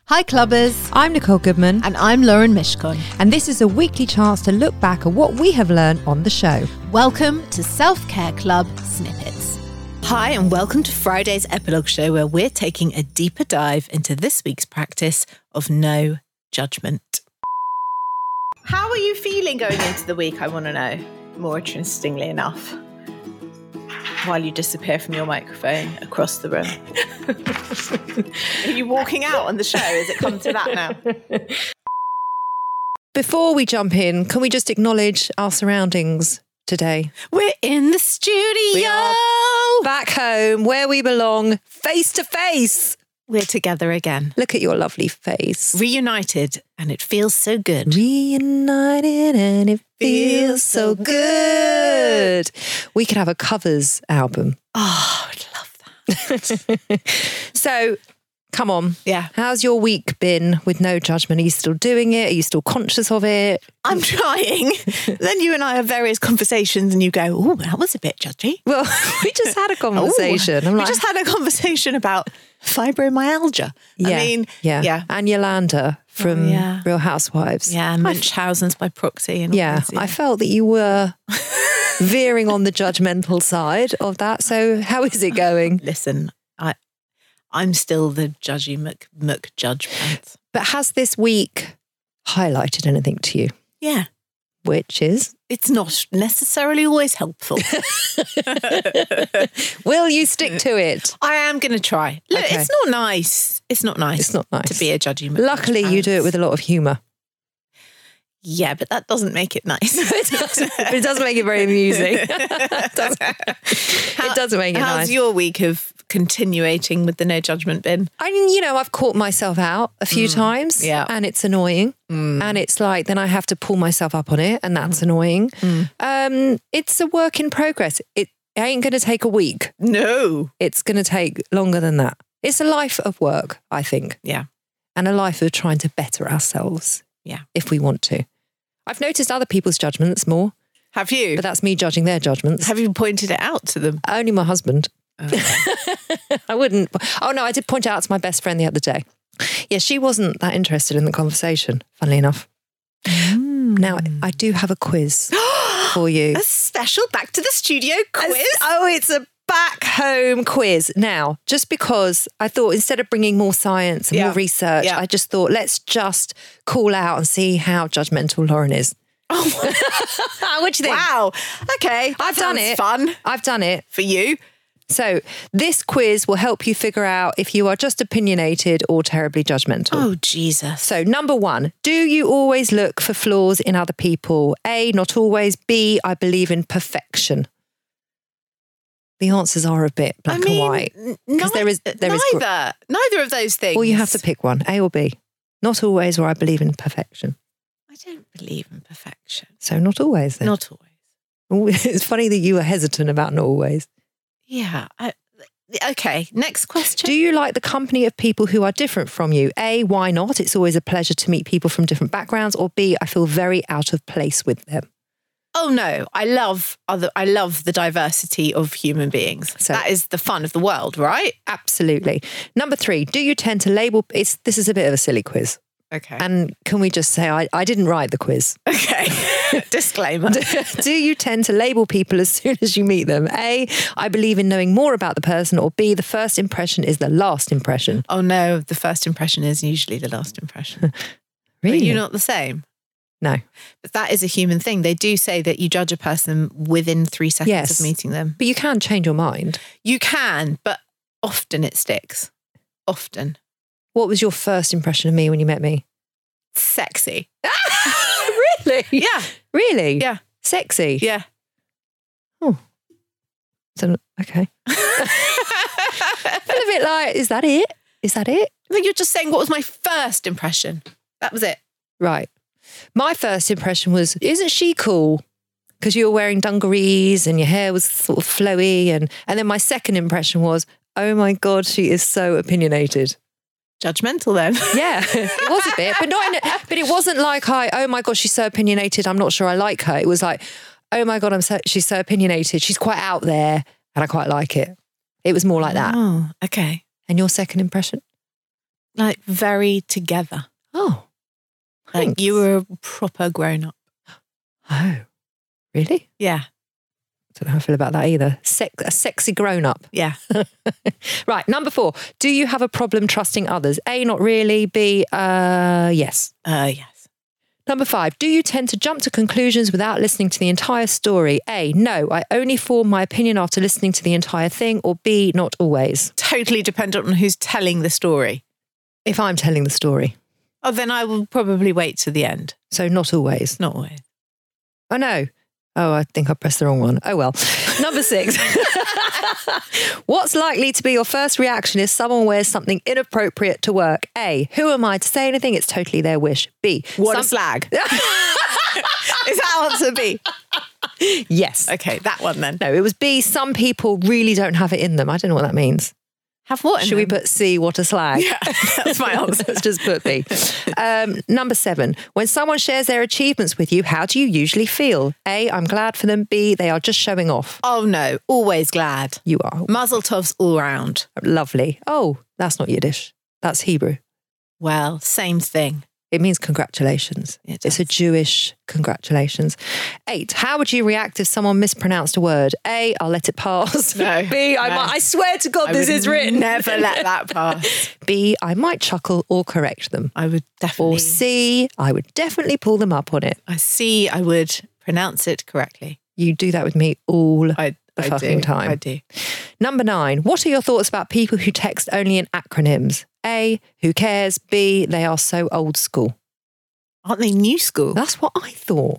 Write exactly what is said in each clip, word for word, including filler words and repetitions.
Hi Clubbers, I'm Nicole Goodman. and I'm Lauren Mishkon. And this is a weekly chance to look back at what we have learned on the show. Welcome to Self-Care Club Snippets. Hi and welcome to Friday's epilogue show where we're taking a deeper dive into this week's practice of no judgment. How are you feeling going into the week, I want to know, more interestingly enough, while you disappear from your microphone across the room? Are you walking out on the show? Has it come to that now? Before we jump in, can we just acknowledge our surroundings today? We're in the studio. We are back home where we belong, face to face. We're together again. Look at your lovely face. Reunited, and it feels so good. Reunited and it feels so good. We could have a covers album. Oh, I'd love that. So, come on. Yeah. How's your week been with no judgment? Are you still doing it? Are you still conscious of it? I'm trying. Then you and I have various conversations and you go, oh, that was a bit judgy. Well, we just had a conversation. Ooh, I'm we like, just had a conversation about fibromyalgia. yeah, I mean, yeah. yeah. And Yolanda from Oh, yeah. Real Housewives. Yeah, Munchausen's by proxy. And all Yeah, this, yeah. I felt that you were veering on the judgmental side of that. So how is it going? Listen, I, I'm still the judgy Mc, Mc judge pants. But has this week highlighted anything to you? Yeah. Which is? It's not necessarily always helpful. Will you stick to it? I am going to try. Look, Okay. it's not nice. It's not nice. It's not nice. to be a judgy. Mc Luckily, judge you do it pants. with a lot of humour. Yeah, but that doesn't make it nice. it, doesn't, it doesn't make it very amusing. it, doesn't, it doesn't make it How's nice. your week of continuating with the no judgment bin? I mean, you know, I've caught myself out a few times yeah. and it's annoying. And it's like, then I have to pull myself up on it and that's annoying. Um, it's a work in progress. It ain't going to take a week. No. It's going to take longer than that. It's a life of work, I think. Yeah. And a life of trying to better ourselves. Yeah. If we want to. I've noticed other people's judgments more, Have you? but that's me judging their judgments. Have you pointed it out to them? Only my husband. Okay. I wouldn't. Oh, no, I did point it out to my best friend the other day. Yeah, she wasn't that interested in the conversation, funnily enough. Now, I do have a quiz for you. A special back to the studio quiz. Oh, it's a back home quiz. Now, just because I thought instead of bringing more science and Yeah. more research, Yeah. I just thought let's just call out and see how judgmental Lauren is. Oh, What do you think? wow. Okay. that I've done sounds it. Fun I've done it. for you. So this quiz will help you figure out if you are just opinionated or terribly judgmental. Oh, Jesus. So number one, do you always look for flaws in other people? A, not always. B, I believe in perfection. The answers are a bit black I mean, and white. n- Because there is- there is gr- neither. neither of those things. Well, you have to pick one, A or B. Not always, or I believe in perfection. I don't believe in perfection. So not always then. Not always. It's funny that you were hesitant about not always. Yeah. I, okay. Next question. Do you like the company of people who are different from you? A, why not? It's always a pleasure to meet people from different backgrounds. Or B, I feel very out of place with them. Oh no, I love other. I love the diversity of human beings. So- that is the fun of the world, right? Absolutely. Number three, do you tend to label... It's, this is a bit of a silly quiz. Okay. And can we just say, I, I didn't write the quiz. Okay. Disclaimer. Do you tend to label people as soon as you meet them? A, I believe in knowing more about the person, or B, the first impression is the last impression. Oh no, the first impression is usually the last impression. Really? Are you not the same? No. But that is a human thing. They do say that you judge a person within three seconds Yes. of meeting them. But you can change your mind. You can, but often it sticks. Often. What was your first impression of me when you met me? Sexy. Really? Yeah. Really? Yeah. Sexy? Yeah. So, okay. I feel a bit like, is that it? Is that it? I think you're just saying what was my first impression. That was it. Right. My first impression was, isn't she cool? Because you were wearing dungarees and your hair was sort of flowy. And, and then my second impression was, oh my God, she is so opinionated. Judgmental then. Yeah, it was a bit, but not in a, but it wasn't like I, oh my God, she's so opinionated, I'm not sure I like her. It was like, oh my God, I'm so, she's so opinionated. She's quite out there and I quite like it. It was more like that. Oh, okay. And your second impression? like very together. Oh, Like thanks. you were a proper grown up. Oh, really? Yeah. Don't know how I feel about that either. Sex, a sexy grown-up. Yeah. Right, number four. Do you have a problem trusting others? A, not really. B, uh, yes. Uh, yes. Number five. Do you tend to jump to conclusions without listening to the entire story? A, no. I only form my opinion after listening to the entire thing. Or B, not always. Totally dependent on who's telling the story. If I'm telling the story. Oh, then I will probably wait to the end. So not always. Not always. Oh, no. Oh, I think I pressed the wrong one. Oh, well. Number six. What's likely to be your first reaction if someone wears something inappropriate to work? A, who am I to say anything? It's totally their wish. B, What some- a slag. Is that answer B? Yes. Okay, that one then. No, it was B. Some people really don't have it in them. I don't know what that means. Have what? in Should we them? put C, what a slag? Yeah, that's my answer. Let's just put B. Um, number seven. When someone shares their achievements with you, how do you usually feel? A, I'm glad for them. B, they are just showing off. Oh no, always glad. You are. Mazel tovs all round. Lovely. Oh, that's not Yiddish. That's Hebrew. Well, same thing. It means congratulations. It It's a does. Jewish congratulations. Eight. How would you react if someone mispronounced a word? A, I'll let it pass. No, B, I no. might. I swear to God, I this would is written. Never let that pass. B, I might chuckle or correct them. I would definitely. Or C, I would definitely pull them up on it. I see. I would pronounce it correctly. You do that with me all I, the I fucking do. time. I do. Number nine. What are your thoughts about people who text only in acronyms? A, who cares? B, they are so old school. Aren't they new school? That's what I thought.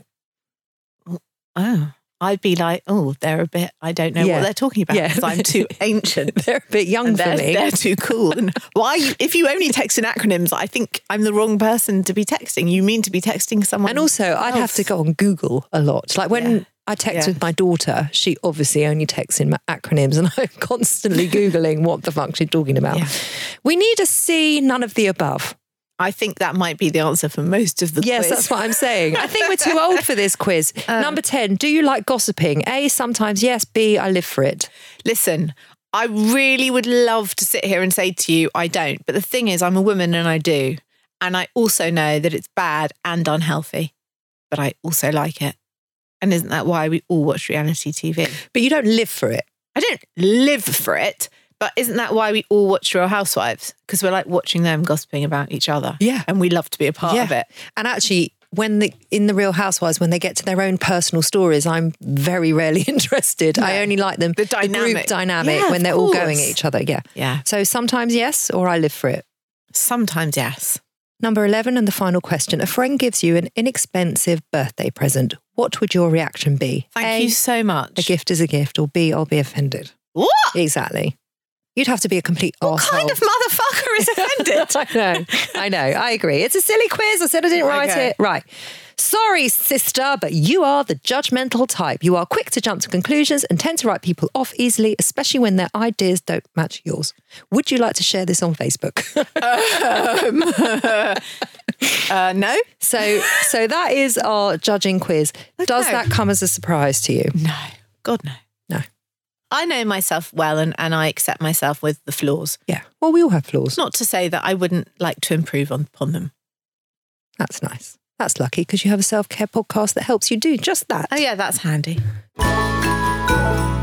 Oh, I'd be like, oh, they're a bit. I don't know Yeah. what they're talking about Yeah. because I'm too ancient. They're a bit young And for they're, me. they're too cool. And why? You, if you only text in acronyms, I think I'm the wrong person to be texting. You mean to be texting someone? And also, I'd have to else. go on Google a lot. Like when Yeah. I text Yeah. with my daughter, she obviously only texts in ma- acronyms, and I'm constantly Googling what the fuck she's talking about. Yeah. We need a C, none of the above. I think that might be the answer for most of the Yes, quiz. that's what I'm saying. I think we're too old for this quiz. Number ten, do you like gossiping? A, sometimes yes. B, I live for it. Listen, I really would love to sit here and say to you, I don't. But the thing is, I'm a woman and I do. And I also know that it's bad and unhealthy. But I also like it. And isn't that why we all watch reality T V? But you don't live for it. I don't live for it. But isn't that why we all watch Real Housewives? Because we're like watching them gossiping about each other. Yeah. And we love to be a part of it. And actually, when the in the Real Housewives, when they get to their own personal stories, I'm very rarely interested. No. I only like them The group dynamic. dynamic Yeah, when of they're all course. going at each other. Yeah. Yeah. So sometimes yes, or I live for it. Sometimes yes. Number eleven and the final question. A friend gives you an inexpensive birthday present. What would your reaction be? Thank A, you so much. a gift is a gift, or B, I'll be offended. What? Exactly. You'd have to be a complete What arsehole. kind of motherfucker is offended? I know, I know, I agree. It's a silly quiz. I said I didn't write Okay. it. Right. Sorry, sister, but you are the judgmental type. You are quick to jump to conclusions and tend to write people off easily, especially when their ideas don't match yours. Would you like to share this on Facebook? uh, no? so, so that is our judging quiz. Does Okay. that come as a surprise to you? No. God, no. No. I know myself well and, and I accept myself with the flaws. Yeah. Well, we all have flaws. Not to say that I wouldn't like to improve on, upon them. That's nice. That's lucky because you have a self-care podcast that helps you do just that. Oh, yeah, that's handy.